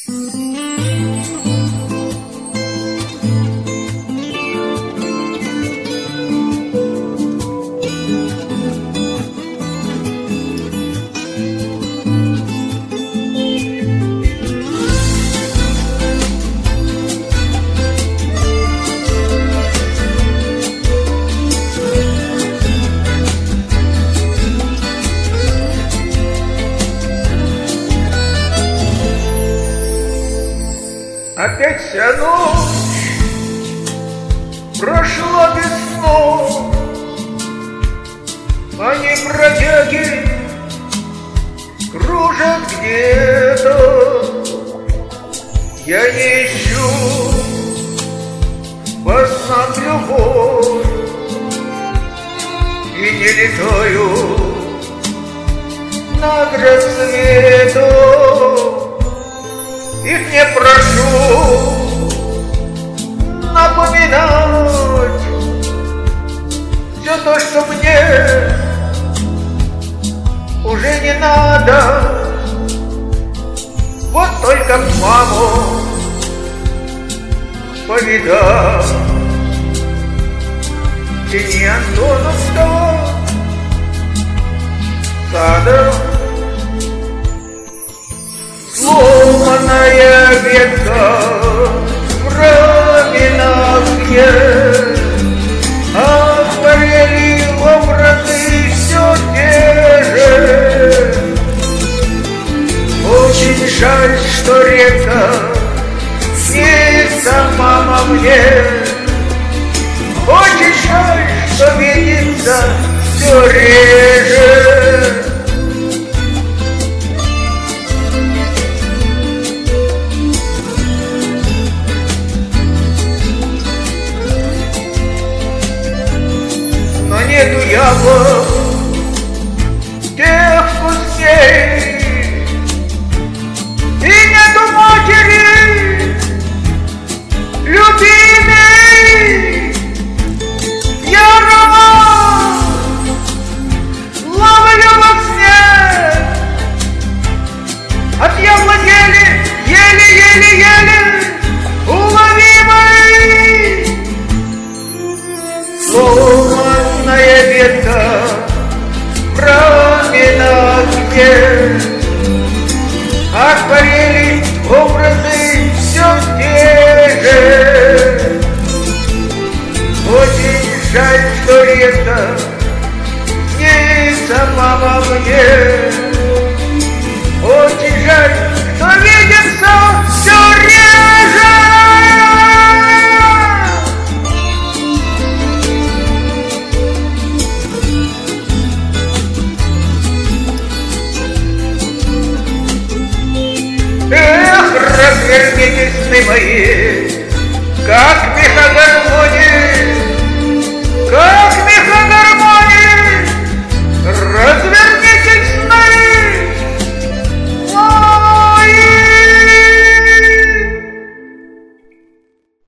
Опять вся ночь прошла без снов, они бродяги кружат где-то. Я не ищу по снам любовь и не летаю над рассветом. Их не прошу напоминать все то, что мне уже не надо. Вот только маму повидал в тени Антоновского сада. Сломанная ветка в раминахе, акварели образы все те же. Очень жаль, что река снится, мама, мне. Очень жаль, что видится все реже. Нету яблок тех вкусней, и нету матери любимой. Я роман ловлю во сне, от яблок еле уловимой. Сломанная ветка в раминахе, акварели образы все те же. Очень жаль, что река снится, мама, мне. Очень жаль, что видится все реже. Развернитесь сны мои, как меха гармонии, как меха гармонии.